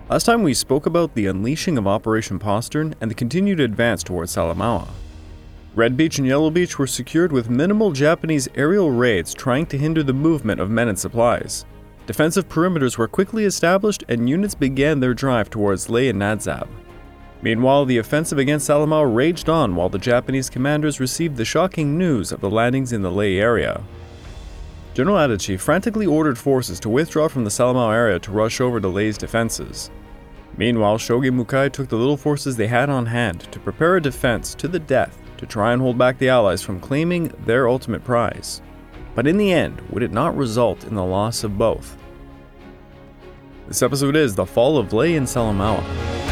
Last time we spoke about the unleashing of Operation Postern and the continued advance towards Salamaua. Red Beach and Yellow Beach were secured with minimal Japanese aerial raids trying to hinder the movement of men and supplies. Defensive perimeters were quickly established and units began their drive towards Lae and Nadzab. Meanwhile, the offensive against Salamaua raged on while the Japanese commanders received the shocking news of the landings in the Lae area. General Adachi frantically ordered forces to withdraw from the Salamaua area to rush over to Lae's defenses. Meanwhile, Shoge Mukai took the little forces they had on hand to prepare a defense to the death to try and hold back the Allies from claiming their ultimate prize. But in the end, would it not result in the loss of both? This episode is The Fall of Lae and Salamaua.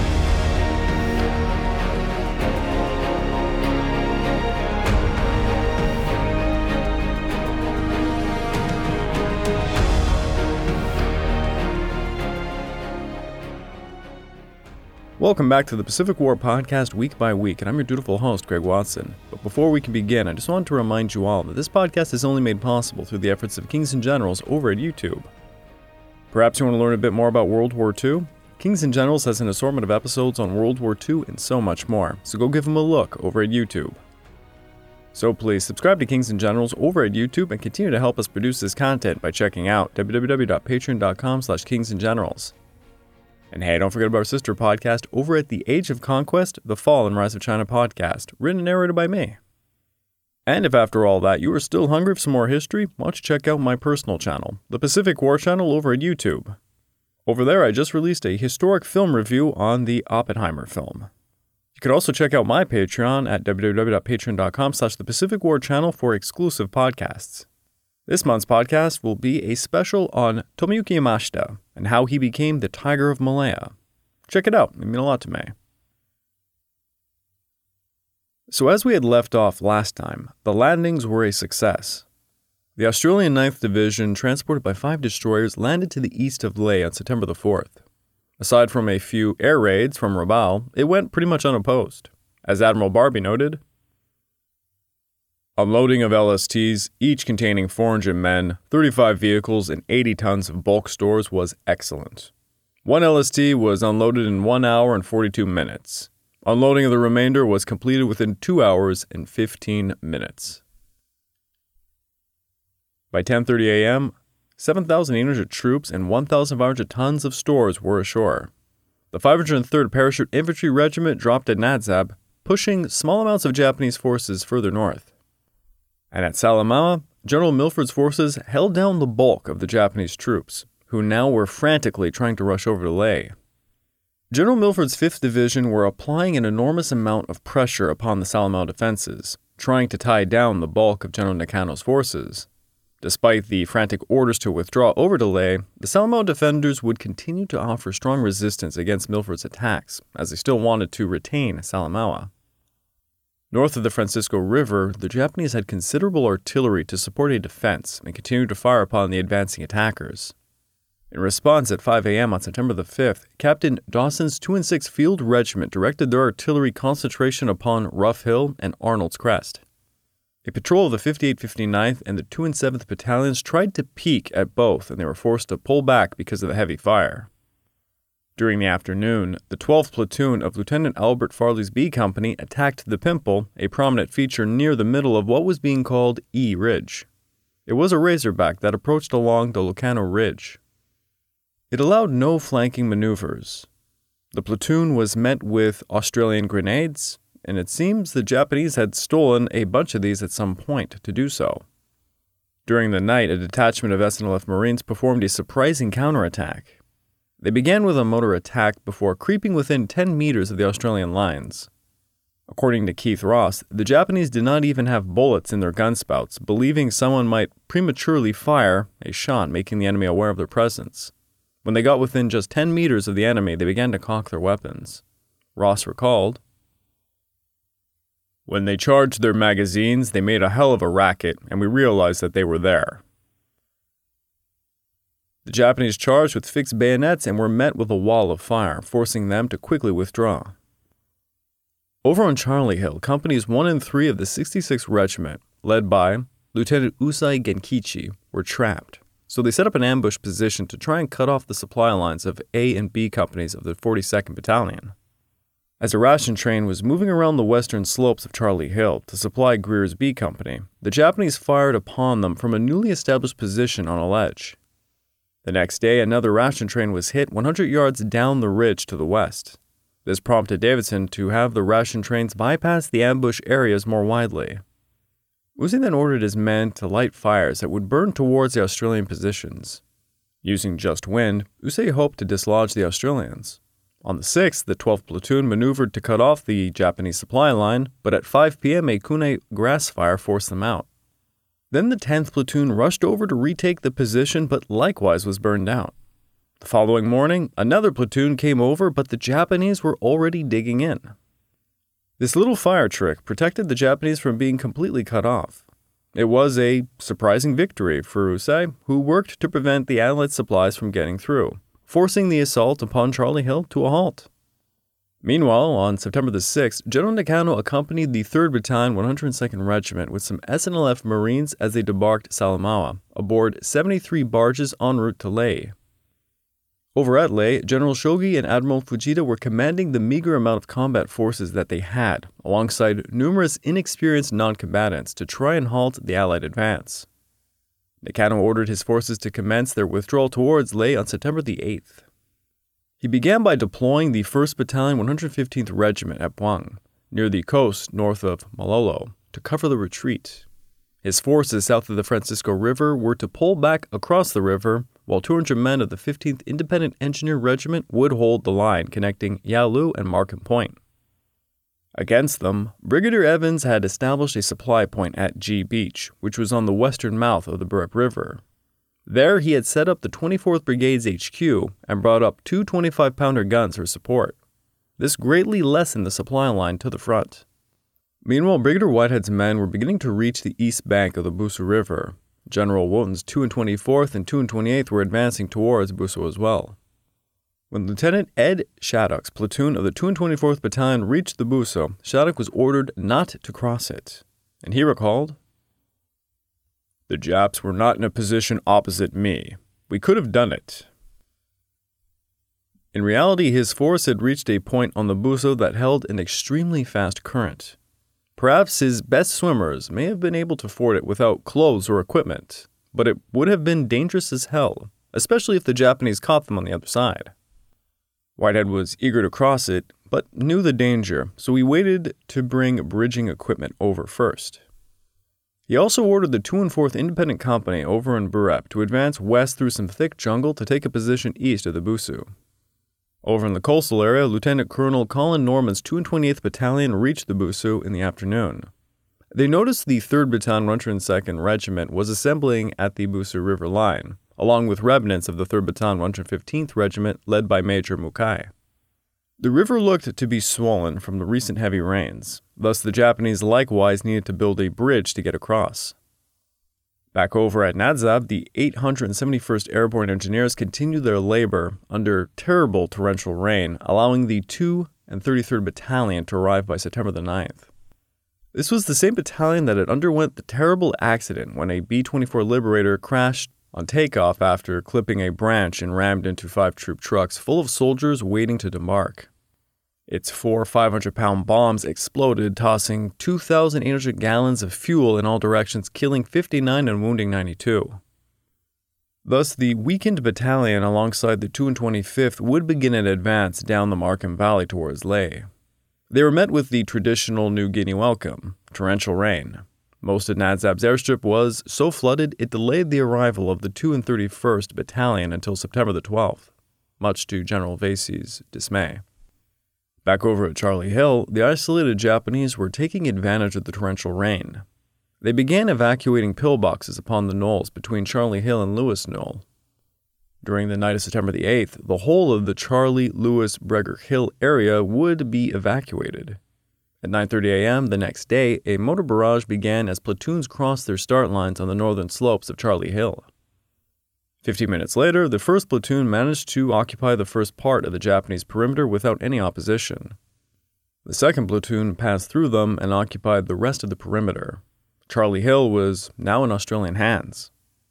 Welcome back to the Pacific War Podcast week by week, and I'm your dutiful host, Greg Watson. But before we can begin, I just want to remind you all that this podcast is only made possible through the efforts of Kings and Generals over at YouTube. Perhaps you want to learn a bit more about World War II? Kings and Generals has an assortment of episodes on World War II and so much more, so go give them a look over at YouTube. So please subscribe to Kings and Generals over at YouTube and continue to help us produce this content by checking out www.patreon.com/kingsandgenerals. And hey, don't forget about our sister podcast over at The Age of Conquest, The Fall and Rise of China podcast, written and narrated by me. And if after all that you are still hungry for some more history, why don't you check out my personal channel, the Pacific War channel over at YouTube. Over there I just released a historic film review on the Oppenheimer film. You can also check out my Patreon at www.patreon.com/thepacificwarchannel for exclusive podcasts. This month's podcast will be a special on Tomoyuki Yamashita and how he became the Tiger of Malaya. Check it out, it means a lot to me. So as we had left off last time, the landings were a success. The Australian 9th Division, transported by 5 destroyers, landed to the east of Lae on September the 4th. Aside from a few air raids from Rabaul, it went pretty much unopposed. As Admiral Barbie noted, unloading of LSTs, each containing 400 men, 35 vehicles, and 80 tons of bulk stores was excellent. One LST was unloaded in 1 hour and 42 minutes. Unloading of the remainder was completed within 2 hours and 15 minutes. By 10:30 a.m., 7,800 troops and 1,500 tons of stores were ashore. The 503rd Parachute Infantry Regiment dropped at Nadzab, pushing small amounts of Japanese forces further north. And at Salamaua, General Milford's forces held down the bulk of the Japanese troops, who now were frantically trying to rush over to Lae. General Milford's 5th Division were applying an enormous amount of pressure upon the Salamaua defenses, trying to tie down the bulk of General Nakano's forces. Despite the frantic orders to withdraw over to Lae, the Salamaua defenders would continue to offer strong resistance against Milford's attacks, as they still wanted to retain Salamaua. North of the Francisco River, the Japanese had considerable artillery to support a defense and continued to fire upon the advancing attackers. In response at 5 a.m. on September the 5th, Captain Dawson's 2 and 6 Field Regiment directed their artillery concentration upon Rough Hill and Arnold's Crest. A patrol of the 58th, 59th, and the 2 and 7th Battalions tried to peek at both, and they were forced to pull back because of the heavy fire. During the afternoon, the 12th Platoon of Lieutenant Albert Farley's B Company attacked the Pimple, a prominent feature near the middle of what was being called E Ridge. It was a razorback that approached along the Lucano Ridge. It allowed no flanking maneuvers. The platoon was met with Australian grenades, and it seems the Japanese had stolen a bunch of these at some point to do so. During the night, a detachment of SNLF Marines performed a surprising counterattack. They began with a motor attack before creeping within 10 meters of the Australian lines. According to Keith Ross, the Japanese did not even have bullets in their gunspouts, believing someone might prematurely fire a shot, making the enemy aware of their presence. When they got within just 10 meters of the enemy, they began to cock their weapons. Ross recalled, "When they charged their magazines, they made a hell of a racket, and we realized that they were there. The Japanese charged with fixed bayonets and were met with a wall of fire, forcing them to quickly withdraw." Over on Charlie Hill, Companies 1 and 3 of the 66th Regiment, led by Lieutenant Usai Genkichi, were trapped. so they set up an ambush position to try and cut off the supply lines of A and B companies of the 42nd Battalion. As a ration train was moving around the western slopes of Charlie Hill to supply Greer's B Company, the Japanese fired upon them from a newly established position on a ledge. The next day, another ration train was hit 100 yards down the ridge to the west. This prompted Davidson to have the ration trains bypass the ambush areas more widely. Uzi then ordered his men to light fires that would burn towards the Australian positions. Using just wind, Uzi hoped to dislodge the Australians. On the 6th, the 12th Platoon maneuvered to cut off the Japanese supply line, but at 5 p.m. a Kune grass fire forced them out. Then the 10th Platoon rushed over to retake the position, but likewise was burned out. The following morning, another platoon came over, but the Japanese were already digging in. This little fire trick protected the Japanese from being completely cut off. It was a surprising victory for Usai, who worked to prevent the Allied supplies from getting through, forcing the assault upon Charlie Hill to a halt. Meanwhile, on September the 6th, General Nakano accompanied the 3rd Battalion 102nd Regiment with some SNLF Marines as they debarked Salamaua, aboard 73 barges en route to Lae. Over at Lae, General Shogi and Admiral Fujita were commanding the meager amount of combat forces that they had, alongside numerous inexperienced non-combatants, to try and halt the Allied advance. Nakano ordered his forces to commence their withdrawal towards Lae on September the 8th. He began by deploying the 1st Battalion 115th Regiment at Buang, near the coast north of Malolo, to cover the retreat. His forces south of the Francisco River were to pull back across the river, while 200 men of the 15th Independent Engineer Regiment would hold the line connecting Yalu and Markham Point. Against them, Brigadier Evans had established a supply point at G Beach, which was on the western mouth of the Burrup River. There, he had set up the 24th Brigade's HQ and brought up two 25-pounder guns for support. This greatly lessened the supply line to the front. Meanwhile, Brigadier Whitehead's men were beginning to reach the east bank of the Busso River. General Wootton's 224th and 228th were advancing towards Busso as well. When Lieutenant Ed Shattuck's platoon of the 224th Battalion reached the Busso, Shattuck was ordered not to cross it, and he recalled, "The Japs were not in a position opposite me. We could have done it." In reality, his force had reached a point on the Busso that held an extremely fast current. Perhaps his best swimmers may have been able to ford it without clothes or equipment, but it would have been dangerous as hell, especially if the Japanese caught them on the other side. Whitehead was eager to cross it, but knew the danger, so he waited to bring bridging equipment over first. He also ordered the 2 and 4th Independent Company over in Burrup to advance west through some thick jungle to take a position east of the Busso. Over in the coastal area, Lieutenant Colonel Colin Norman's 228th Battalion reached the Busso in the afternoon. They noticed the 3rd Battalion 102nd Regiment was assembling at the Busso River line, along with remnants of the 3rd Battalion 115th Regiment led by Major Mukai. The river looked to be swollen from the recent heavy rains, thus the Japanese likewise needed to build a bridge to get across. Back over at Nadzab, the 871st Airborne Engineers continued their labor under terrible torrential rain, allowing the 2 and 33rd Battalion to arrive by September the 9th. This was the same battalion that had underwent the terrible accident when a B-24 Liberator crashed on takeoff after clipping a branch and rammed into 5 troop trucks full of soldiers waiting to debark. Its 4 500-pound bombs exploded, tossing 2,800 gallons of fuel in all directions, killing 59 and wounding 92. Thus, the weakened battalion alongside the 2 and 25th would begin an advance down the Markham Valley towards Lae. They were met with the traditional New Guinea welcome, torrential rain. Most of Nadzab's airstrip was so flooded it delayed the arrival of the 2 and 31st Battalion until September the 12th, much to General Vasey's dismay. Back over at Charlie Hill, the isolated Japanese were taking advantage of the torrential rain. They began evacuating pillboxes upon the knolls between Charlie Hill and Lewis Knoll. During the night of September the 8th, the whole of the Charlie, Lewis, Breger Hill area would be evacuated. At 9:30 a.m. the next day, a motor barrage began as platoons crossed their start lines on the northern slopes of Charlie Hill. 15 minutes later, the 1st Platoon managed to occupy the first part of the Japanese perimeter without any opposition. The 2nd Platoon passed through them and occupied the rest of the perimeter. Charlie Hill was now in Australian hands.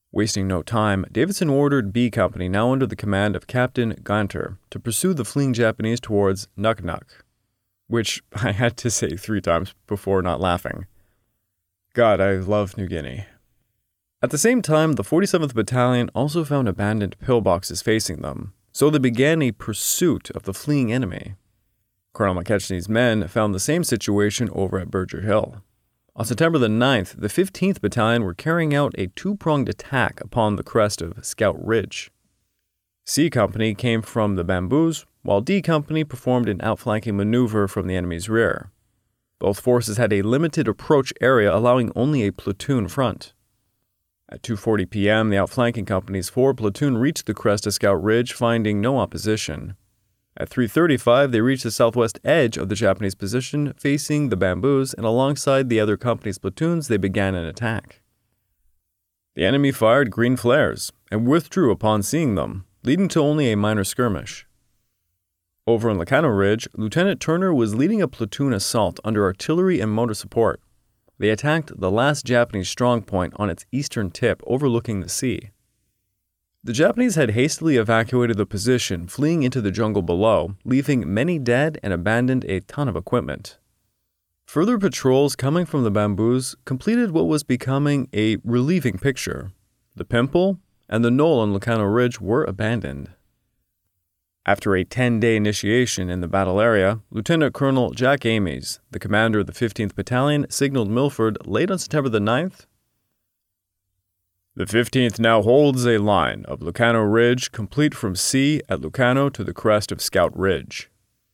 Wasting no time, Davidson ordered B Company, now under the command of Captain Ganter, to pursue the fleeing Japanese towards Nuknuk, which I had to say 3 times before not laughing. God, I love New Guinea. At the same time, the 47th Battalion also found abandoned pillboxes facing them, so they began a pursuit of the fleeing enemy. Colonel McKechnie's men found the same situation over at Berger Hill. On September the 9th, the 15th Battalion were carrying out a 2-pronged attack upon the crest of Scout Ridge. C Company came from the bamboos, while D Company performed an outflanking maneuver from the enemy's rear. Both forces had a limited approach area, allowing only a platoon front. At 2:40 p.m., the outflanking company's 4 platoon reached the crest of Scout Ridge, finding no opposition. At 3:35, they reached the southwest edge of the Japanese position, facing the bamboos, and alongside the other company's platoons, they began an attack. The enemy fired green flares and withdrew upon seeing them, leading to only a minor skirmish. Over on Lucano Ridge, Lieutenant Turner was leading a platoon assault under artillery and motor support. They attacked the last Japanese strongpoint on its eastern tip, overlooking the sea. The Japanese had hastily evacuated the position, fleeing into the jungle below, leaving many dead and abandoned a ton of equipment. Further patrols coming from the bamboos completed what was becoming a relieving picture. The Pimple and the knoll on Lucano Ridge were abandoned. After a 10-day initiation in the battle area, Lieutenant Colonel Jack Ames, the commander of the 15th Battalion, signaled Milford late on September the 9th, "The 15th now holds a line of Lucano Ridge complete from C at Lucano to the crest of Scout Ridge."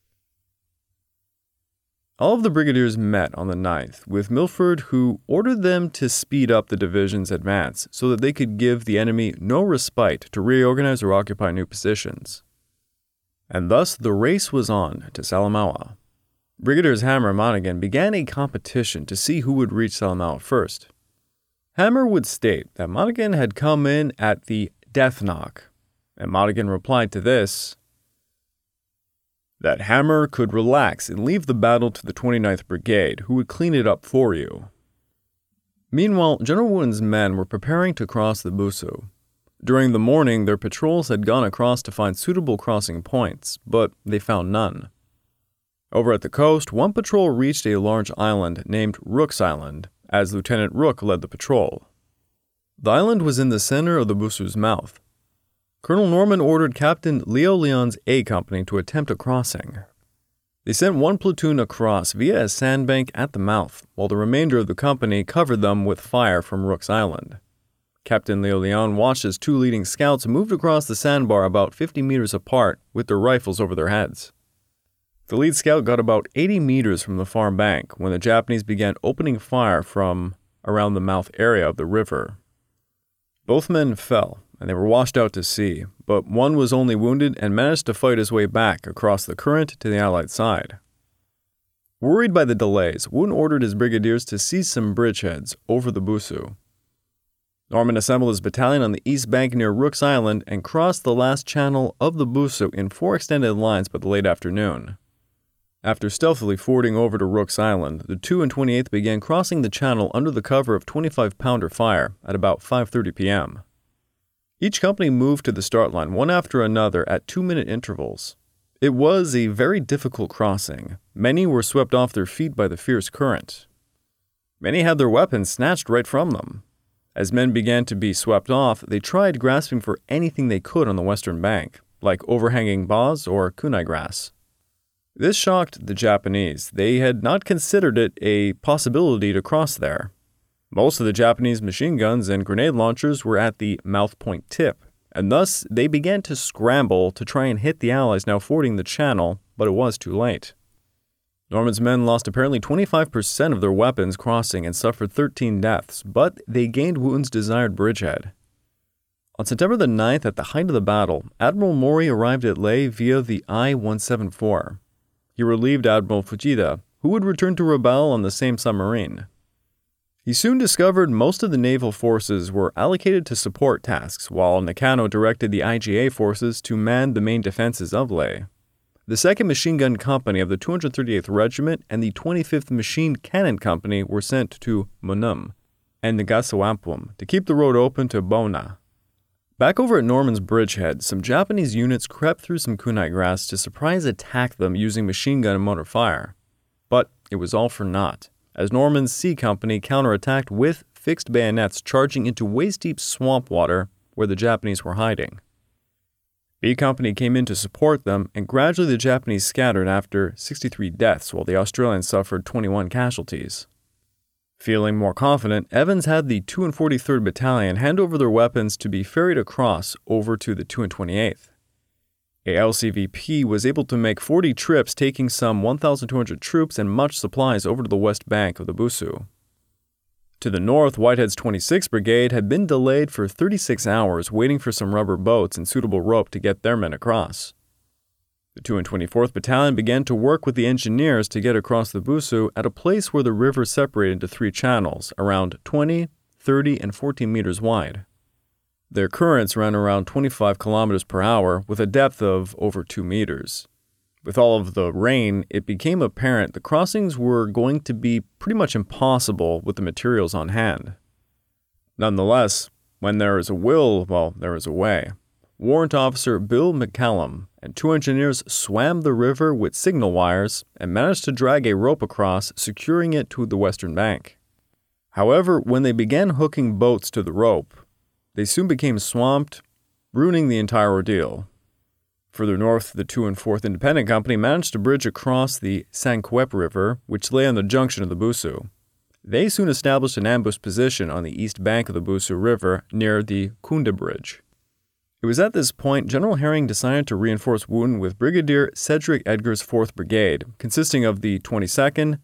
All of the brigadiers met on the 9th with Milford, who ordered them to speed up the division's advance so that they could give the enemy no respite to reorganize or occupy new positions. And thus the race was on to Salamaua. Brigadiers Hammer and Monaghan began a competition to see who would reach Salamaua first. Hammer would state that Monaghan had come in at the death knock, and Monaghan replied to this, that Hammer could relax and leave the battle to the 29th Brigade, who would clean it up for you. Meanwhile, General Wooden's men were preparing to cross the Busu. During the morning, their patrols had gone across to find suitable crossing points, but they found none. Over at the coast, one patrol reached a large island named Rook's Island, as Lieutenant Rook led the patrol. The island was in the center of the Busu's mouth. Colonel Norman ordered Captain Leo Leon's A Company to attempt a crossing. They sent 1 platoon across via a sandbank at the mouth, while the remainder of the company covered them with fire from Rook's Island. Captain Leo Leon watched as 2 leading scouts moved across the sandbar about 50 meters apart with their rifles over their heads. The lead scout got about 80 meters from the far bank when the Japanese began opening fire from around the mouth area of the river. Both men fell, and they were washed out to sea, but one was only wounded and managed to fight his way back across the current to the Allied side. Worried by the delays, Wooden ordered his brigadiers to seize some bridgeheads over the Busu. Norman assembled his battalion on the east bank near Rook's Island and crossed the last channel of the Busu in 4 extended lines by the late afternoon. After stealthily fording over to Rook's Island, the 2 and 28th began crossing the channel under the cover of 25-pounder fire at about 5:30 p.m. Each company moved to the start line one after another at 2-minute intervals. It was a very difficult crossing. Many were swept off their feet by the fierce current. Many had their weapons snatched right from them. As men began to be swept off, they tried grasping for anything they could on the western bank, like overhanging boughs or kunai grass. This shocked the Japanese. They had not considered it a possibility to cross there. Most of the Japanese machine guns and grenade launchers were at the mouth point tip, and thus they began to scramble to try and hit the Allies now fording the channel, but it was too late. Norman's men lost apparently 25% of their weapons crossing and suffered 13 deaths, but they gained Wooten's desired bridgehead. On September the 9th, at the height of the battle, Admiral Mori arrived at Leh via the I-174. He relieved Admiral Fujita, who would return to Rabaul on the same submarine. He soon discovered most of the naval forces were allocated to support tasks, while Nakano directed the IGA forces to man the main defenses of Leh. The 2nd Machine Gun Company of the 238th Regiment and the 25th Machine Cannon Company were sent to Munum. and Nagasawampum to keep the road open to Bona. Back over at Norman's Bridgehead, some Japanese units crept through some kunai grass to surprise attack them using machine gun and mortar fire. But it was all for naught, as Norman's C Company counterattacked with fixed bayonets charging into waist-deep swamp water where the Japanese were hiding. B Company came in to support them, and gradually the Japanese scattered after 63 deaths while the Australians suffered 21 casualties. Feeling more confident, Evans had the 2 and 43rd Battalion hand over their weapons to be ferried across over to the 2 and 28th. A LCVP was able to make 40 trips, taking some 1,200 troops and much supplies over to the west bank of the Busu. To the north, Whitehead's 26th Brigade had been delayed for 36 hours, waiting for some rubber boats and suitable rope to get their men across. The 2 and 24th Battalion began to work with the engineers to get across the Busu at a place where the river separated into 3 channels, around 20, 30, and 14 meters wide. Their currents ran around 25 kilometers per hour with a depth of over 2 meters. With all of the rain, it became apparent the crossings were going to be pretty much impossible with the materials on hand. Nonetheless, when there is a will, well, there is a way. Warrant Officer Bill McCallum and 2 engineers swam the river with signal wires and managed to drag a rope across, securing it to the western bank. However, when they began hooking boats to the rope, they soon became swamped, ruining the entire ordeal. Further north, the 2 and 4th Independent Company managed to bridge across the Sanquep River, which lay on the junction of the Busu. They soon established an ambush position on the east bank of the Busu River near the Kunda Bridge. It was at this point General Herring decided to reinforce Wootton with Brigadier Cedric Edgar's 4th Brigade, consisting of the 22nd,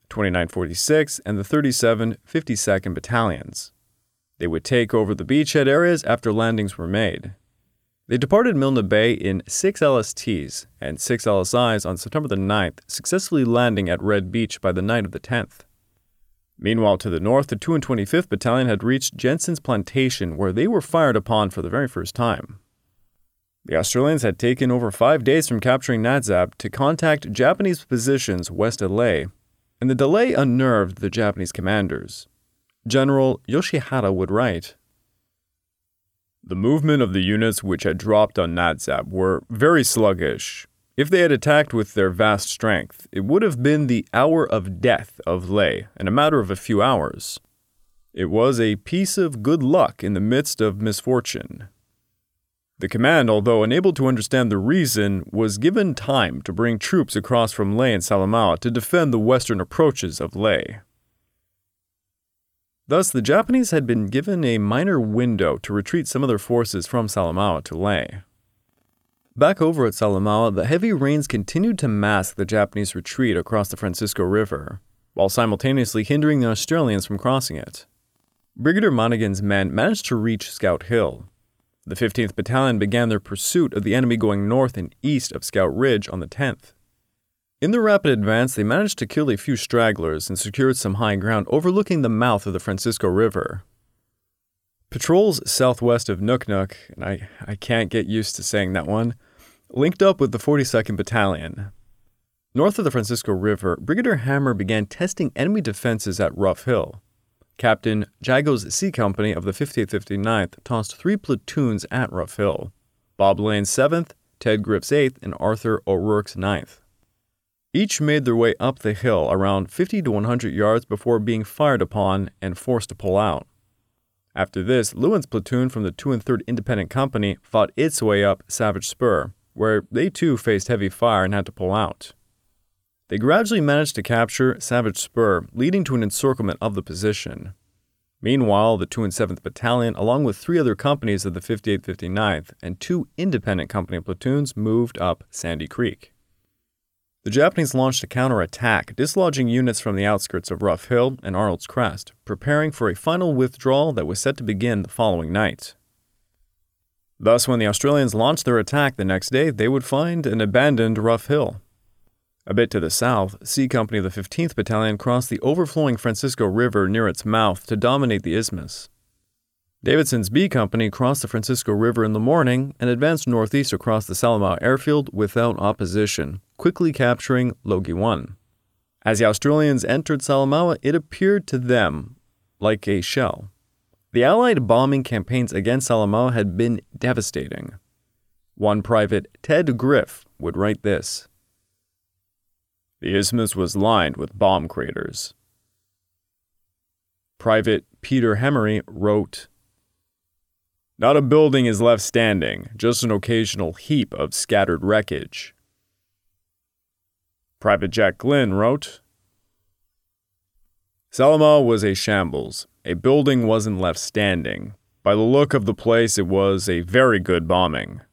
2946, and the 37 52nd Battalions. They would take over the beachhead areas after landings were made. They departed Milne Bay in 6 LSTs and 6 LSIs on September the 9th, successfully landing at Red Beach by the night of the 10th. Meanwhile, to the north, the 2 and 25th Battalion had reached Jensen's Plantation, where they were fired upon for the very first time. The Australians had taken over 5 days from capturing Nadzab to contact Japanese positions west of Lae, and the delay unnerved the Japanese commanders. General Yoshihara would write, "The movement of the units which had dropped on Nadzab were very sluggish. If they had attacked with their vast strength, it would have been the hour of death of Lae in a matter of a few hours. It was a piece of good luck in the midst of misfortune. The command, although unable to understand the reason, was given time to bring troops across from Lae and Salamaua to defend the western approaches of Lae." Thus, the Japanese had been given a minor window to retreat some of their forces from Salamaua to Lae. Back over at Salamaua, the heavy rains continued to mask the Japanese retreat across the Francisco River, while simultaneously hindering the Australians from crossing it. Brigadier Monaghan's men managed to reach Scout Hill. The 15th Battalion began their pursuit of the enemy going north and east of Scout Ridge on the 10th. In their rapid advance, they managed to kill a few stragglers and secured some high ground overlooking the mouth of the Francisco River. Patrols southwest of Nuknuk, and I can't get used to saying that one, linked up with the 42nd Battalion. North of the Francisco River, Brigadier Hammer began testing enemy defenses at Rough Hill. Captain Jago's C Company of the 58th 59th tossed 3 platoons at Rough Hill: Bob Lane's 7th, Ted Griff's 8th, and Arthur O'Rourke's 9th. Each made their way up the hill around 50 to 100 yards before being fired upon and forced to pull out. After this, Lewin's platoon from the 2 and 3rd Independent Company fought its way up Savage Spur, where they too faced heavy fire and had to pull out. They gradually managed to capture Savage Spur, leading to an encirclement of the position. Meanwhile, the 2 and 7th Battalion, along with 3 other companies of the 58th 59th and 2 independent company platoons, moved up Sandy Creek. The Japanese launched a counterattack, dislodging units from the outskirts of Rough Hill and Arnold's Crest, preparing for a final withdrawal that was set to begin the following night. Thus, when the Australians launched their attack the next day, they would find an abandoned Rough Hill. A bit to the south, C Company of the 15th Battalion crossed the overflowing Francisco River near its mouth to dominate the isthmus. Davidson's B Company crossed the Francisco River in the morning and advanced northeast across the Salamaua airfield without opposition, quickly capturing Logie 1. As the Australians entered Salamaua, it appeared to them like a shell. The Allied bombing campaigns against Salamaua had been devastating. One private, Ted Griff, would write this: "The isthmus was lined with bomb craters." Private Peter Hemery wrote, "Not a building is left standing, just an occasional heap of scattered wreckage." Private Jack Glynn wrote, "Salamaua was a shambles. A building wasn't left standing. By the look of the place, it was a very good bombing."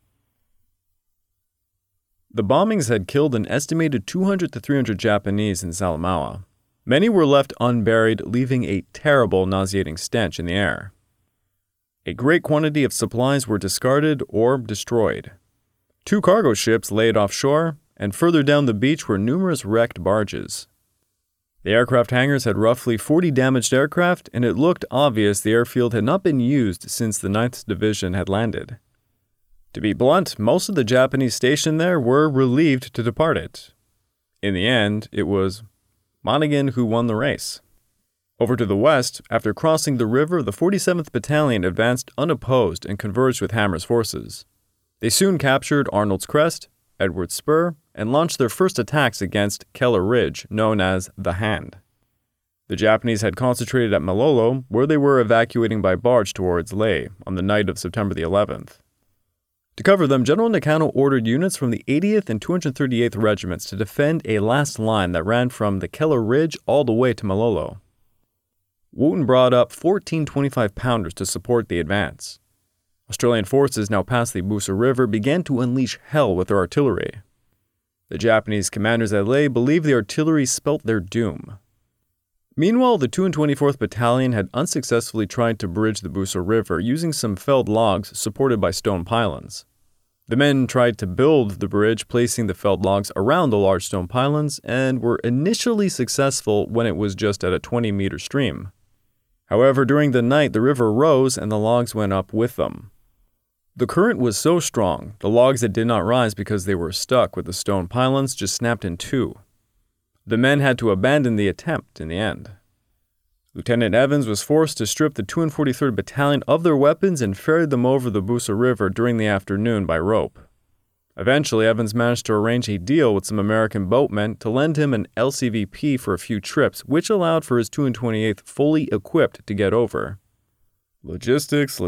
The bombings had killed an estimated 200 to 300 Japanese in Salamaua. Many were left unburied, leaving a terrible, nauseating stench in the air. A great quantity of supplies were discarded or destroyed. 2 cargo ships laid offshore, and further down the beach were numerous wrecked barges. The aircraft hangars had roughly 40 damaged aircraft, and it looked obvious the airfield had not been used since the 9th Division had landed. To be blunt, most of the Japanese stationed there were relieved to depart it. In the end, it was Monaghan who won the race. Over to the west, after crossing the river, the 47th Battalion advanced unopposed and converged with Hammer's forces. They soon captured Arnold's Crest, Edward's Spur, and launched their first attacks against Keller Ridge, known as the Hand. The Japanese had concentrated at Malolo, where they were evacuating by barge towards Lae on the night of September the 11th. To cover them, General Nakano ordered units from the 80th and 238th Regiments to defend a last line that ran from the Keller Ridge all the way to Malolo. Wooten brought up 14 25-pounders to support the advance. Australian forces, now past the Busa River, began to unleash hell with their artillery. The Japanese commanders at Lae believed the artillery spelt their doom. Meanwhile, the 224th Battalion had unsuccessfully tried to bridge the Busa River using some felled logs supported by stone pylons. The men tried to build the bridge, placing the felled logs around the large stone pylons, and were initially successful when it was just at a 20-meter stream. However, during the night, the river rose and the logs went up with them. The current was so strong, the logs that did not rise because they were stuck with the stone pylons just snapped in two. The men had to abandon the attempt in the end. Lieutenant Evans was forced to strip the 243rd Battalion of their weapons and ferried them over the Busa River during the afternoon by rope. Eventually, Evans managed to arrange a deal with some American boatmen to lend him an LCVP for a few trips, which allowed for his 228th fully equipped to get over. Logistics.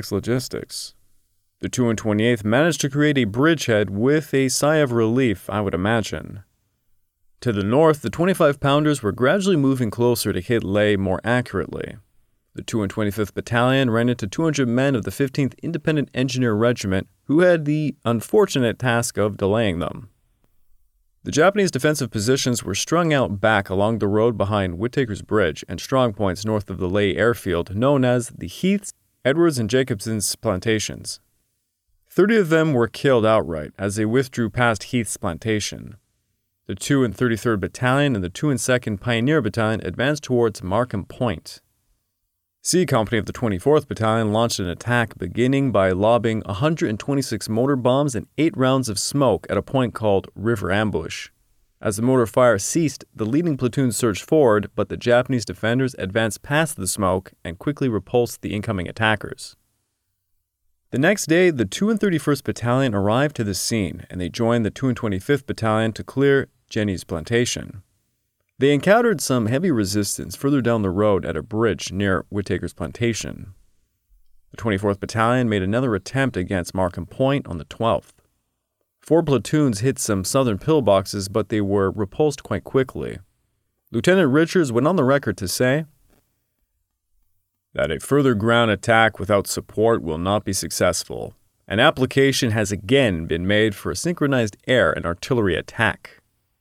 The 228th managed to create a bridgehead with a sigh of relief, I would imagine. To the north, the 25-pounders were gradually moving closer to hit Lae more accurately. The 225th Battalion ran into 200 men of the 15th Independent Engineer Regiment, who had the unfortunate task of delaying them. The Japanese defensive positions were strung out back along the road behind Whittaker's Bridge and strong points north of the Lae airfield, known as the Heaths, Edwards, and Jacobson's plantations. 30 of them were killed outright as they withdrew past Heath's plantation. The 2 and 33rd Battalion and the 2 and 2nd Pioneer Battalion advanced towards Markham Point. C Company of the 24th Battalion launched an attack beginning by lobbing 126 mortar bombs and 8 rounds of smoke at a point called River Ambush. As the mortar fire ceased, the leading platoon surged forward, but the Japanese defenders advanced past the smoke and quickly repulsed the incoming attackers. The next day, the 2 and 31st Battalion arrived to the scene, and they joined the 2 and 25th Battalion to clear Jenny's plantation. They encountered some heavy resistance further down the road at a bridge near Whittaker's plantation. The 24th Battalion made another attempt against Markham Point on the 12th. 4 platoons hit some southern pillboxes, but they were repulsed quite quickly. Lieutenant Richards went on the record to say that a further ground attack without support will not be successful. An application has again been made for a synchronized air and artillery attack.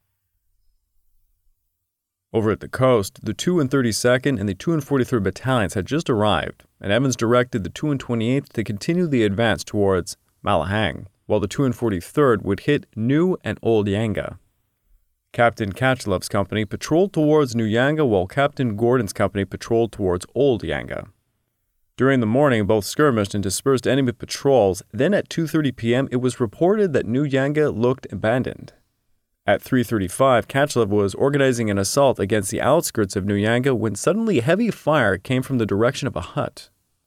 Over at the coast, the 2 and 32nd and the 2 and 43rd Battalions had just arrived, and Evans directed the 2 and 28th to continue the advance towards Malahang, while the 2 and 43rd would hit New and Old Yanga. Captain Catchlove's company patrolled towards New Yanga, while Captain Gordon's company patrolled towards Old Yanga. During the morning, both skirmished and dispersed enemy patrols. Then at 2:30 p.m., it was reported that New Yanga looked abandoned. At 3:35, Kachlev was organizing an assault against the outskirts of Nyanga when suddenly heavy fire came from the direction of a hut.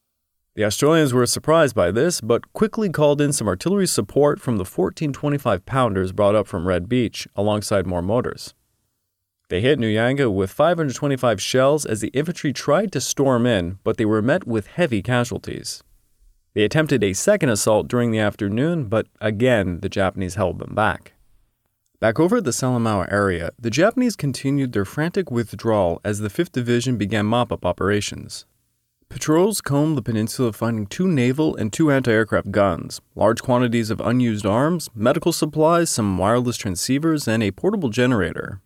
The Australians were surprised by this, but quickly called in some artillery support from the 14 25-pounders brought up from Red Beach, alongside more mortars. They hit Nyanga with 525 shells as the infantry tried to storm in, but they were met with heavy casualties. They attempted a second assault during the afternoon, but again, the Japanese held them back. Back over at the Salamaua area, the Japanese continued their frantic withdrawal as the 5th Division began mop-up operations. Patrols combed the peninsula finding 2 naval and 2 anti-aircraft guns, large quantities of unused arms, medical supplies, some wireless transceivers, and a portable generator.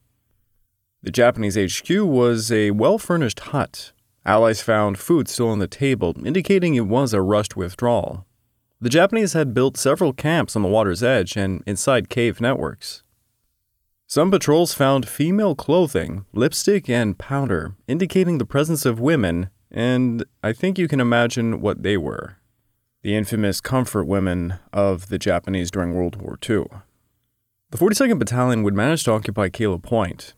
The Japanese HQ was a well-furnished hut. Allies found food still on the table, indicating it was a rushed withdrawal. The Japanese had built several camps on the water's edge and inside cave networks. Some patrols found female clothing, lipstick, and powder, indicating the presence of women, and I think you can imagine what they were. The infamous comfort women of the Japanese during World War II. The 42nd Battalion would manage to occupy Kilo Point.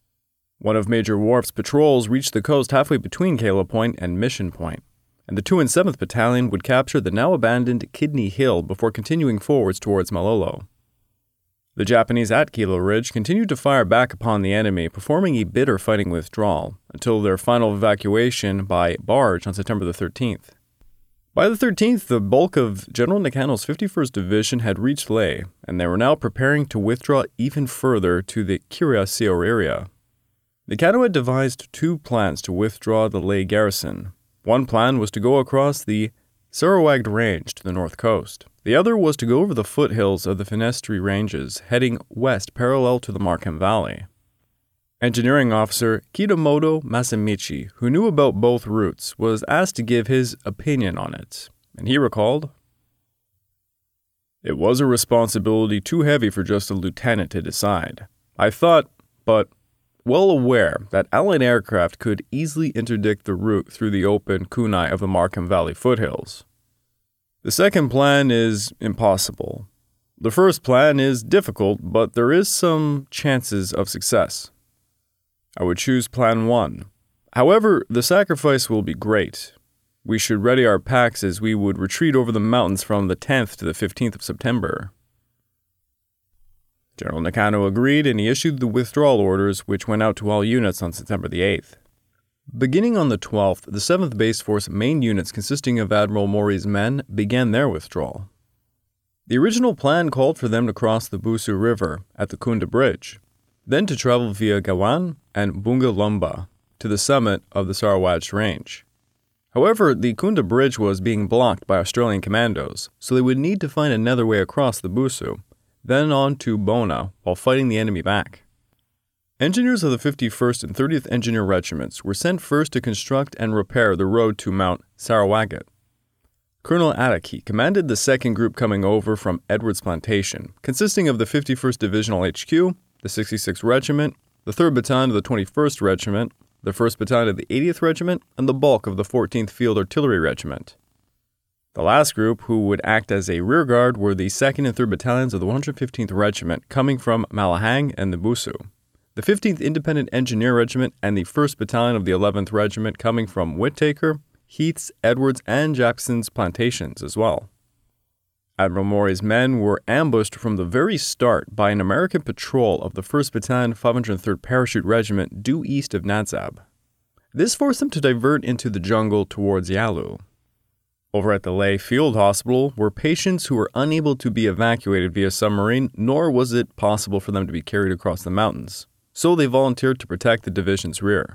One of Major Wharf's patrols reached the coast halfway between Kilo Point and Mission Point, and the 2 and 7th Battalion would capture the now abandoned Kidney Hill before continuing forwards towards Malolo. The Japanese at Kilo Ridge continued to fire back upon the enemy, performing a bitter fighting withdrawal, until their final evacuation by barge on September the 13th. By the 13th, the bulk of General Nakano's 51st Division had reached Lae, and they were now preparing to withdraw even further to the Kiriasio area. Nakano had devised 2 plans to withdraw the Lae garrison. One plan was to go across the Sarawag Range to the north coast. The other was to go over the foothills of the Finestri Ranges, heading west parallel to the Markham Valley. Engineering officer Kitamoto Masamichi, who knew about both routes, was asked to give his opinion on it, and he recalled, "It was a responsibility too heavy for just a lieutenant to decide. I thought, but well aware that Allied aircraft could easily interdict the route through the open kunai of the Markham Valley foothills. The second plan is impossible. The first plan is difficult, but there is some chances of success. I would choose plan 1. However, the sacrifice will be great. We should ready our packs as we would retreat over the mountains from the 10th to the 15th of September. General Nakano agreed, and he issued the withdrawal orders, which went out to all units on September the 8th. Beginning on the 12th, the 7th Base Force main units consisting of Admiral Mori's men began their withdrawal. The original plan called for them to cross the Busu River at the Kunda Bridge, then to travel via Gawan and Bunga Lumba to the summit of the Sarawaj Range. However, the Kunda Bridge was being blocked by Australian commandos, so they would need to find another way across the Busu, then on to Bona while fighting the enemy back. Engineers of the 51st and 30th Engineer Regiments were sent first to construct and repair the road to Mount Sarawagat. Colonel Ataki commanded the second group coming over from Edwards Plantation, consisting of the 51st Divisional HQ, the 66th Regiment, the 3rd Battalion of the 21st Regiment, the 1st Battalion of the 80th Regiment, and the bulk of the 14th Field Artillery Regiment. The last group, who would act as a rearguard, were the 2nd and 3rd Battalions of the 115th Regiment coming from Malahang and the Busu, the 15th Independent Engineer Regiment, and the 1st Battalion of the 11th Regiment coming from Whittaker, Heath's, Edwards, and Jackson's plantations as well. Admiral Mori's men were ambushed from the very start by an American patrol of the 1st Battalion 503rd Parachute Regiment due east of Nadzab. This forced them to divert into the jungle towards Yalu. Over at the Lae Field Hospital were patients who were unable to be evacuated via submarine, nor was it possible for them to be carried across the mountains, so they volunteered to protect the division's rear.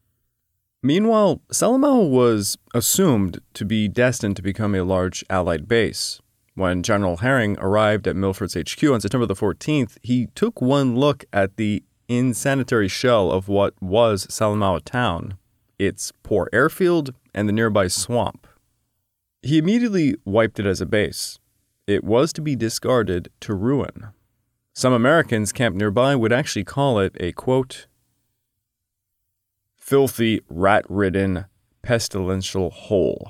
Meanwhile, Salamaua was assumed to be destined to become a large Allied base. When General Herring arrived at Milford's HQ on September the 14th, he took one look at the insanitary shell of what was Salamaua town, its poor airfield, and the nearby swamp. He immediately wiped it as a base. It was to be discarded to ruin. Some Americans camped nearby would actually call it a, quote, filthy, rat-ridden, pestilential hole.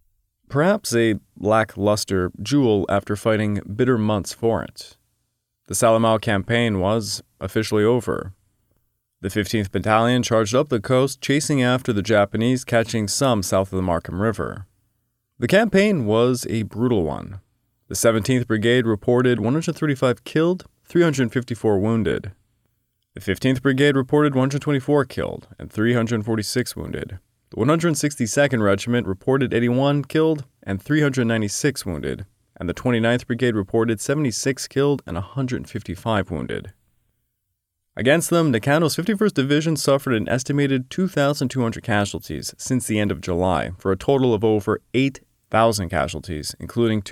Perhaps a lackluster jewel after fighting bitter months for it. The Salamao campaign was officially over. The 15th Battalion charged up the coast, chasing after the Japanese, catching some south of the Markham River. The campaign was a brutal one. The 17th Brigade reported 135 killed, 354 wounded. The 15th Brigade reported 124 killed and 346 wounded. The 162nd Regiment reported 81 killed and 396 wounded, and the 29th Brigade reported 76 killed and 155 wounded. Against them, Nakando's 51st Division suffered an estimated 2,200 casualties since the end of July, for a total of over 8,000 casualties, including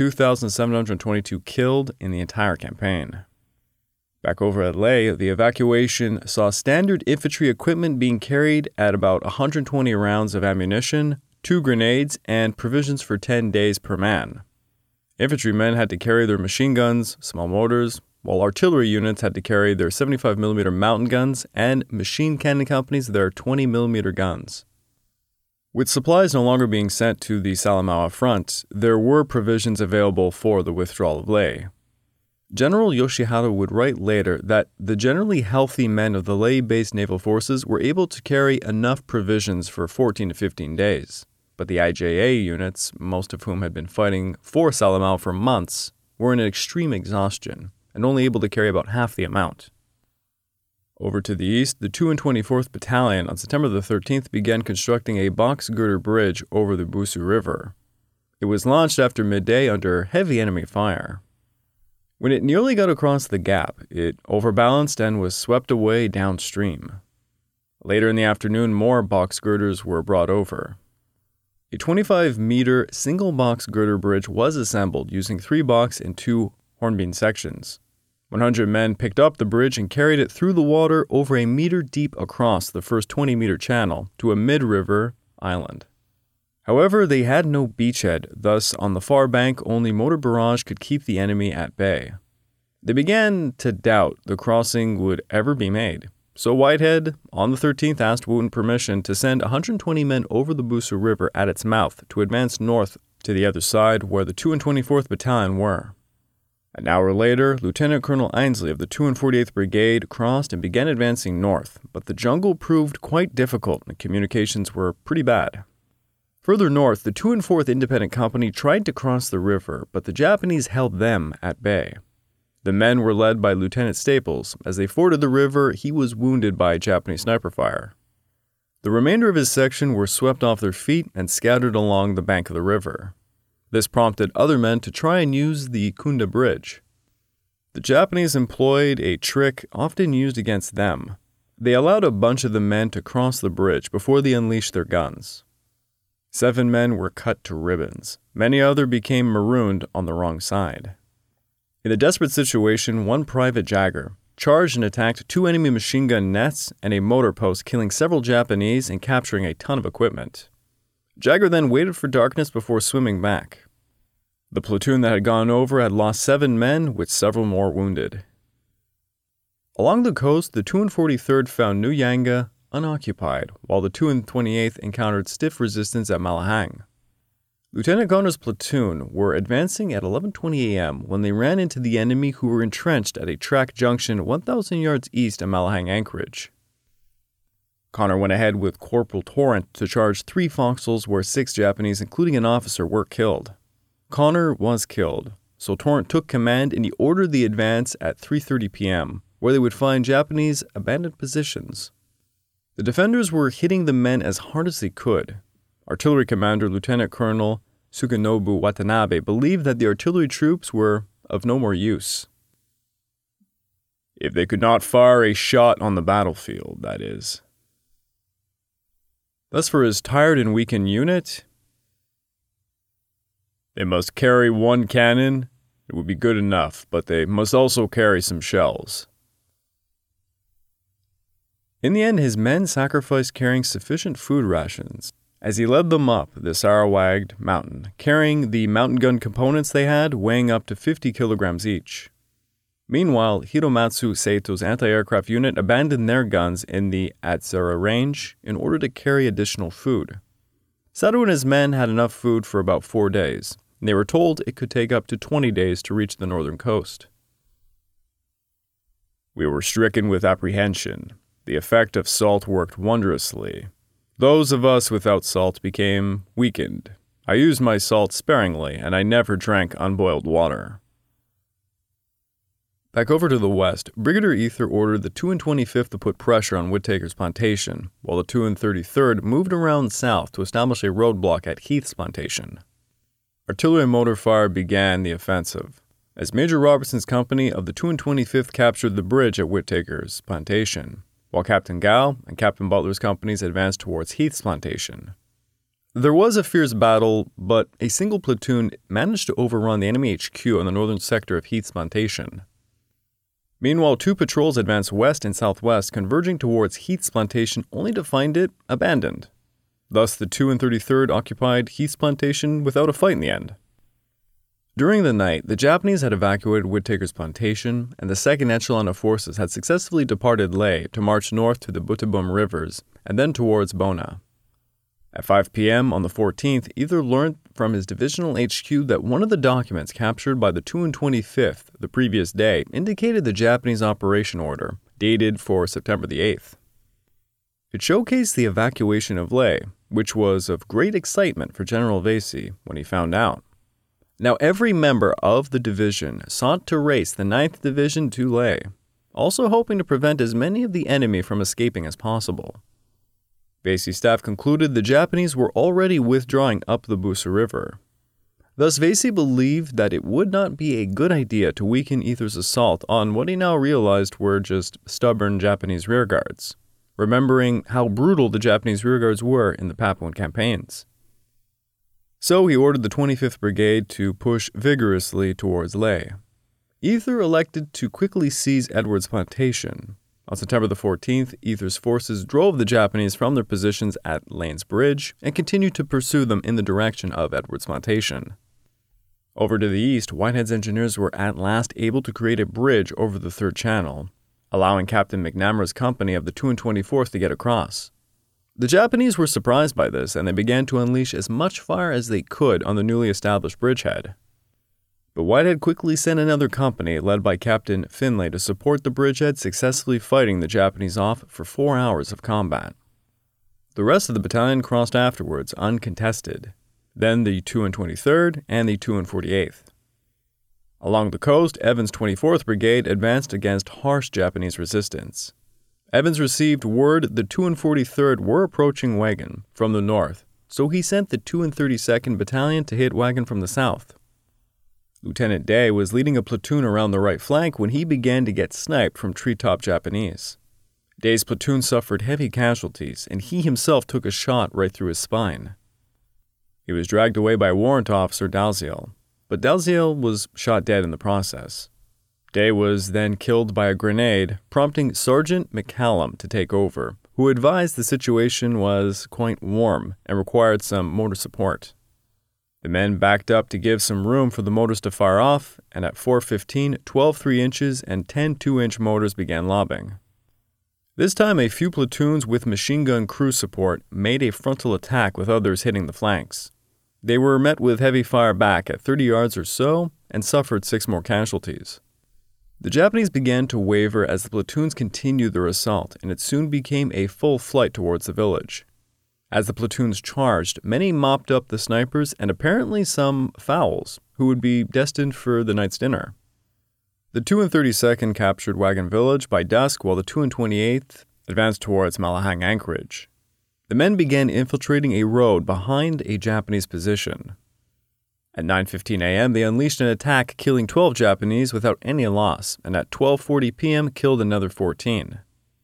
2,722 killed in the entire campaign. Back over at Leh, the evacuation saw standard infantry equipment being carried at about 120 rounds of ammunition, 2 grenades, and provisions for 10 days per man. Infantrymen had to carry their machine guns, small mortars, while artillery units had to carry their 75mm mountain guns and machine cannon companies their 20mm guns. With supplies no longer being sent to the Salamaua front, there were provisions available for the withdrawal of Leh. General Yoshihara would write later that the generally healthy men of the Leh-based naval forces were able to carry enough provisions for 14 to 15 days, but the IJA units, most of whom had been fighting for Salamaua for months, were in extreme exhaustion and only able to carry about half the amount. Over to the east, the 224th Battalion on September the 13th began constructing a box girder bridge over the Busu River. It was launched after midday under heavy enemy fire. When it nearly got across the gap, it overbalanced and was swept away downstream. Later in the afternoon, more box girders were brought over. A 25-meter single box girder bridge was assembled using 3 box and 2 hornbeam sections. 100 men picked up the bridge and carried it through the water over a meter deep across the first 20-meter channel to a mid-river island. However, they had no beachhead, thus on the far bank only mortar barrage could keep the enemy at bay. They began to doubt the crossing would ever be made, so Whitehead, on the 13th, asked Wooten permission to send 120 men over the Busu River at its mouth to advance north to the other side where the 224th Battalion were. An hour later, Lieutenant Colonel Ainsley of the 248th Brigade crossed and began advancing north, but the jungle proved quite difficult and communications were pretty bad. Further north, the 2 and 4th Independent Company tried to cross the river, but the Japanese held them at bay. The men were led by Lieutenant Staples. As they forded the river, he was wounded by Japanese sniper fire. The remainder of his section were swept off their feet and scattered along the bank of the river. This prompted other men to try and use the Kunda Bridge. The Japanese employed a trick often used against them. They allowed a bunch of the men to cross the bridge before they unleashed their guns. 7 men were cut to ribbons. Many others became marooned on the wrong side. In a desperate situation, one Private Jagger charged and attacked 2 enemy machine gun nests and a motor post, killing several Japanese and capturing a ton of equipment. Jagger then waited for darkness before swimming back. The platoon that had gone over had lost 7 men, with several more wounded. Along the coast, the 2 and 43rd found New Yanga unoccupied, while the 2 and 28th encountered stiff resistance at Malahang. Lieutenant Connor's platoon were advancing at 11:20 a.m. when they ran into the enemy, who were entrenched at a track junction 1,000 yards east of Malahang Anchorage. Connor went ahead with Corporal Torrent to charge 3 foxholes where 6 Japanese, including an officer, were killed. Connor was killed, so Torrent took command and he ordered the advance at 3:30 p.m., where they would find Japanese abandoned positions. The defenders were hitting the men as hard as they could. Artillery Commander Lieutenant Colonel Suginobu Watanabe believed that the artillery troops were of no more use. If they could not fire a shot on the battlefield, that is. Thus, for his tired and weakened unit, they must carry 1 cannon. It would be good enough, but they must also carry some shells. In the end, his men sacrificed carrying sufficient food rations as he led them up the Sarawag mountain, carrying the mountain gun components they had, weighing up to 50 kilograms each. Meanwhile, Hiromatsu Seito's anti-aircraft unit abandoned their guns in the Atsura range in order to carry additional food. Sato and his men had enough food for about 4 days, and they were told it could take up to 20 days to reach the northern coast. We were stricken with apprehension. The effect of salt worked wondrously. Those of us without salt became weakened. I used my salt sparingly, and I never drank unboiled water. Back over to the west, Brigadier Ether ordered the 2 and 25th to put pressure on Whittaker's plantation, while the 2 and 33rd moved around south to establish a roadblock at Heath's plantation. Artillery and motor fire began the offensive, as Major Robertson's company of the 2 and 25th captured the bridge at Whittaker's plantation, while Captain Gow and Captain Butler's companies advanced towards Heath's plantation. There was a fierce battle, but a single platoon managed to overrun the enemy HQ on the northern sector of Heath's plantation. Meanwhile, 2 patrols advanced west and southwest, converging towards Heath's plantation only to find it abandoned. Thus, the 2 and 33rd occupied Heath's plantation without a fight in the end. During the night, the Japanese had evacuated Whittaker's plantation, and the second echelon of forces had successfully departed Leh to march north to the Butibum rivers and then towards Bona. At 5 p.m. on the 14th, Ether learned from his divisional HQ that one of the documents captured by the 2 and 25th the previous day indicated the Japanese operation order, dated for September the 8th. It showcased the evacuation of Leh, which was of great excitement for General Vasey when he found out. Now every member of the division sought to race the 9th Division to Leh, also hoping to prevent as many of the enemy from escaping as possible. Vasey's staff concluded the Japanese were already withdrawing up the Busa River. Thus, Vasey believed that it would not be a good idea to weaken Ether's assault on what he now realized were just stubborn Japanese rearguards, remembering how brutal the Japanese rearguards were in the Papuan campaigns. So he ordered the 25th Brigade to push vigorously towards Leh. Ether elected to quickly seize Edwards Plantation. On September the 14th, Ether's forces drove the Japanese from their positions at Lane's Bridge and continued to pursue them in the direction of Edwards Plantation. Over to the east, Whitehead's engineers were at last able to create a bridge over the third channel, allowing Captain McNamara's company of the 2 and 24th to get across. The Japanese were surprised by this, and they began to unleash as much fire as they could on the newly established bridgehead. But Whitehead quickly sent another company, led by Captain Finlay, to support the bridgehead, successfully fighting the Japanese off for 4 hours of combat. The rest of the battalion crossed afterwards, uncontested, then the 2 and 23rd and the 2 and 48th. Along the coast, Evans' 24th Brigade advanced against harsh Japanese resistance. Evans received word the 2 and 43rd were approaching Wagon from the north, so he sent the 2 and 32nd Battalion to hit Wagon from the south. Lieutenant Day was leading a platoon around the right flank when he began to get sniped from treetop Japanese. Day's platoon suffered heavy casualties, and he himself took a shot right through his spine. He was dragged away by Warrant Officer Dalziel, but Dalziel was shot dead in the process. Day was then killed by a grenade, prompting Sergeant McCallum to take over, who advised the situation was quite warm and required some motor support. The men backed up to give some room for the motors to fire off, and at 4:15, 12 3-inches and 10 2-inch motors began lobbing. This time, a few platoons with machine gun crew support made a frontal attack with others hitting the flanks. They were met with heavy fire back at 30 yards or so and suffered 6 more casualties. The Japanese began to waver as the platoons continued their assault, and it soon became a full flight towards the village. As the platoons charged, many mopped up the snipers and apparently some fowls, who would be destined for the night's dinner. The 2 and 32nd captured Wagon Village by dusk, while the 2 and 28th advanced towards Malahang Anchorage. The men began infiltrating a road behind a Japanese position. At 9:15 a.m., they unleashed an attack, killing 12 Japanese without any loss, and at 12:40 p.m. killed another 14.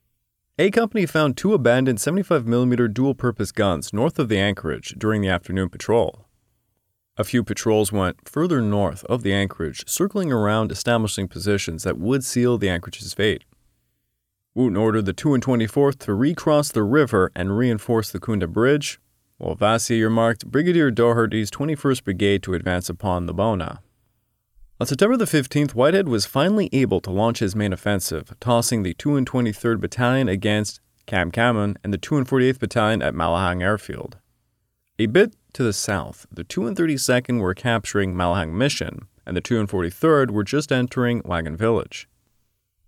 A Company found 2 abandoned 75mm dual-purpose guns north of the anchorage during the afternoon patrol. A few patrols went further north of the anchorage, circling around establishing positions that would seal the anchorage's fate. Wooten ordered the 2 and 24th to recross the river and reinforce the Kunda Bridge, while Vasey earmarked Brigadier Doherty's 21st Brigade to advance upon the Bona. On September the 15th, Whitehead was finally able to launch his main offensive, tossing the 2 and 23rd Battalion against Kamkaman and the 2 and 48th Battalion at Malahang Airfield. A bit to the south, the 2 and 32nd were capturing Malahang Mission, and the 2 and 43rd were just entering Wagon Village.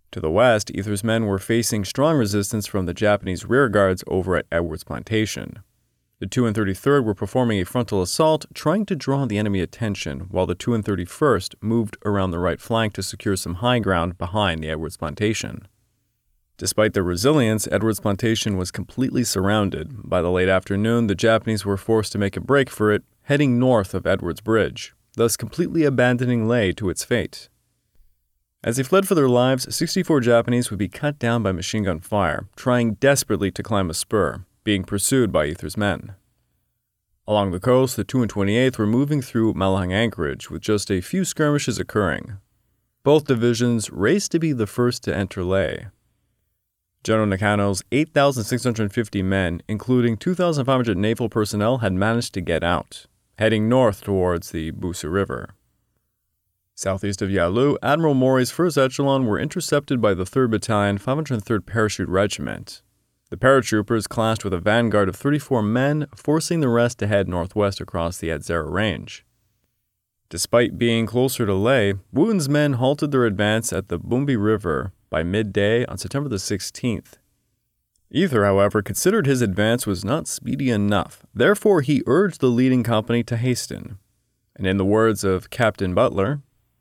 To the west, Ether's men were facing strong resistance from the Japanese rearguards over at Edwards Plantation. The 2 and 33rd were performing a frontal assault, trying to draw the enemy attention, while the 2 and 31st moved around the right flank to secure some high ground behind the Edwards Plantation. Despite their resilience, Edwards Plantation was completely surrounded. By the late afternoon, the Japanese were forced to make a break for it, heading north of Edwards Bridge, thus completely abandoning Leh to its fate. As they fled for their lives, 64 Japanese would be cut down by machine gun fire, trying desperately to climb a spur, being pursued by Ether's men. Along the coast, the 2 and 28th were moving through Malahang Anchorage, with just a few skirmishes occurring. Both divisions raced to be the first to enter Leh. General Nakano's 8,650 men, including 2,500 naval personnel, had managed to get out, heading north towards the Busu River. Southeast of Yalu, Admiral Mori's 1st Echelon were intercepted by the 3rd Battalion, 503rd Parachute Regiment. The paratroopers clashed with a vanguard of 34 men, forcing the rest to head northwest across the Adzara Range. Despite being closer to Leh, Wooten's men halted their advance at the Bumbi River by midday on September the 16th. Ether, however, considered his advance was not speedy enough. Therefore, he urged the leading company to hasten. And in the words of Captain Butler,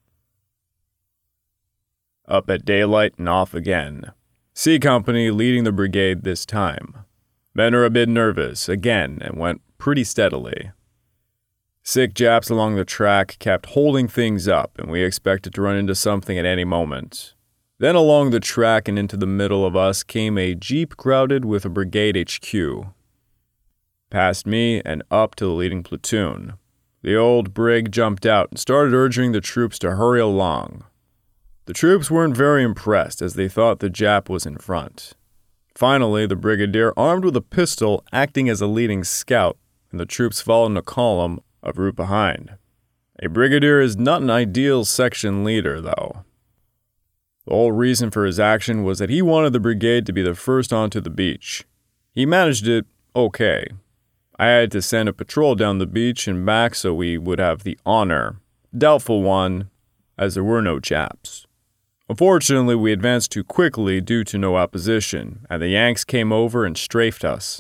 "Up at daylight and off again. C Company leading the brigade this time. Men are a bit nervous, again, and went pretty steadily. Sick Japs along the track kept holding things up, and we expected to run into something at any moment. Then along the track and into the middle of us came a jeep crowded with a brigade HQ. Past me and up to the leading platoon. The old brig jumped out and started urging the troops to hurry along. The troops weren't very impressed as they thought the Jap was in front. Finally, the brigadier, armed with a pistol, acting as a leading scout, and the troops followed in a column of route behind. A brigadier is not an ideal section leader, though. The whole reason for his action was that he wanted the brigade to be the first onto the beach. He managed it okay. I had to send a patrol down the beach and back so we would have the honor. Doubtful one, as there were no Japs. Unfortunately, we advanced too quickly due to no opposition, and the Yanks came over and strafed us."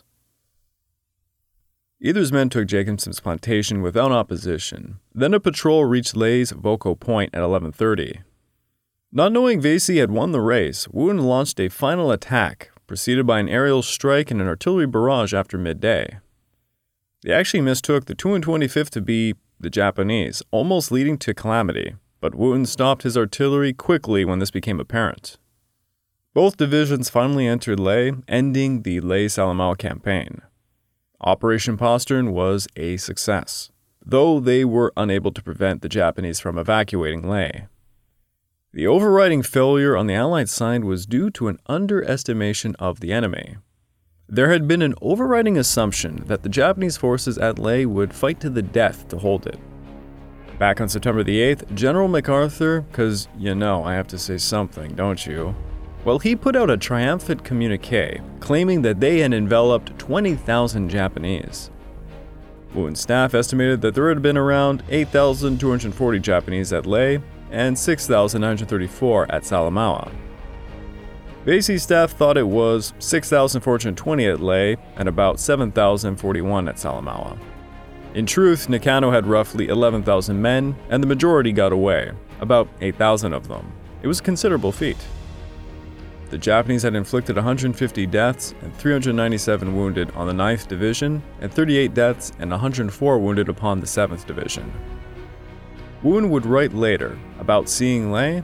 Ether's men took Jacobson's plantation without opposition. Then a patrol reached Leh's Voko Point at 11:30. Not knowing Vasey had won the race, Wooten launched a final attack, preceded by an aerial strike and an artillery barrage after midday. They actually mistook the 2 and 25th to be the Japanese, almost leading to calamity. But Wooten stopped his artillery quickly when this became apparent. Both divisions finally entered Leh, ending the Leh-Salamaua campaign. Operation Postern was a success, though they were unable to prevent the Japanese from evacuating Leh. The overriding failure on the Allied side was due to an underestimation of the enemy. There had been an overriding assumption that the Japanese forces at Leh would fight to the death to hold it. Back on September the 8th, General MacArthur, cause I have to say something, don't you? Well, he put out a triumphant communique, claiming that they had enveloped 20,000 Japanese. Wooten's staff estimated that there had been around 8,240 Japanese at Leh and 6,934 at Salamaua. Vasey's staff thought it was 6,420 at Leh and about 7,041 at Salamaua. In truth, Nakano had roughly 11,000 men, and the majority got away, about 8,000 of them. It was a considerable feat. The Japanese had inflicted 150 deaths and 397 wounded on the 9th Division, and 38 deaths and 104 wounded upon the 7th Division. Wooten would write later about seeing Leh.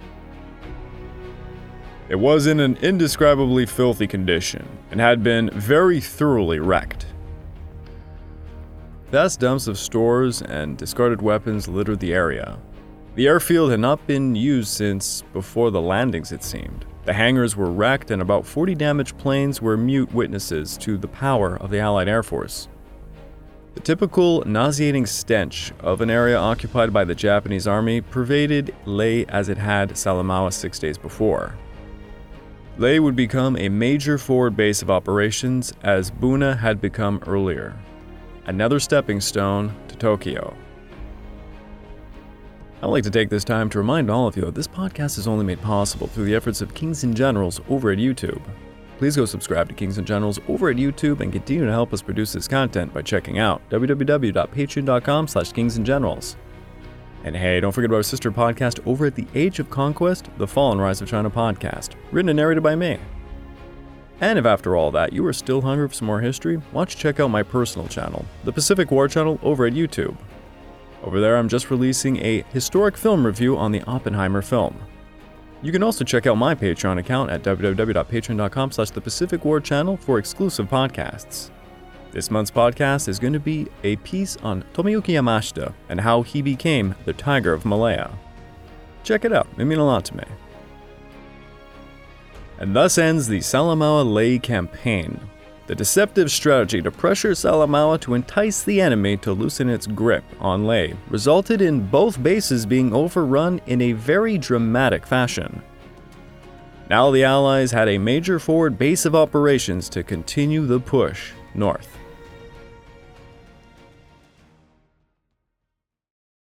"It was in an indescribably filthy condition, and had been very thoroughly wrecked. Vast dumps of stores and discarded weapons littered the area. The airfield had not been used since before the landings, it seemed. The hangars were wrecked, and about 40 damaged planes were mute witnesses to the power of the Allied Air Force. The typical nauseating stench of an area occupied by the Japanese army pervaded Leh as it had Salamaua 6 days before. Leh would become a major forward base of operations as Buna had become earlier. Another stepping stone to Tokyo. I'd like to take this time to remind all of you that this podcast is only made possible through the efforts of Kings and Generals over at YouTube. Please go subscribe to Kings and Generals over at YouTube and continue to help us produce this content by checking out www.patreon.com/kingsandgenerals. And hey, don't forget about our sister podcast over at The Age of Conquest, The Fall and Rise of China podcast, written and narrated by me. And if after all that you are still hungry for some more history, why don't you check out my personal channel, the Pacific War channel over at YouTube. Over there, I'm just releasing a historic film review on the Oppenheimer film. You can also check out my Patreon account at www.patreon.com/thepacificwarchannel for exclusive podcasts. This month's podcast is going to be a piece on Tomoyuki Yamashita and how he became the Tiger of Malaya. Check it out, it means a lot to me. And thus ends the Salamaua Lei campaign. The deceptive strategy to pressure Salamaua to entice the enemy to loosen its grip on Lei resulted in both bases being overrun in a very dramatic fashion. Now the Allies had a major forward base of operations to continue the push north.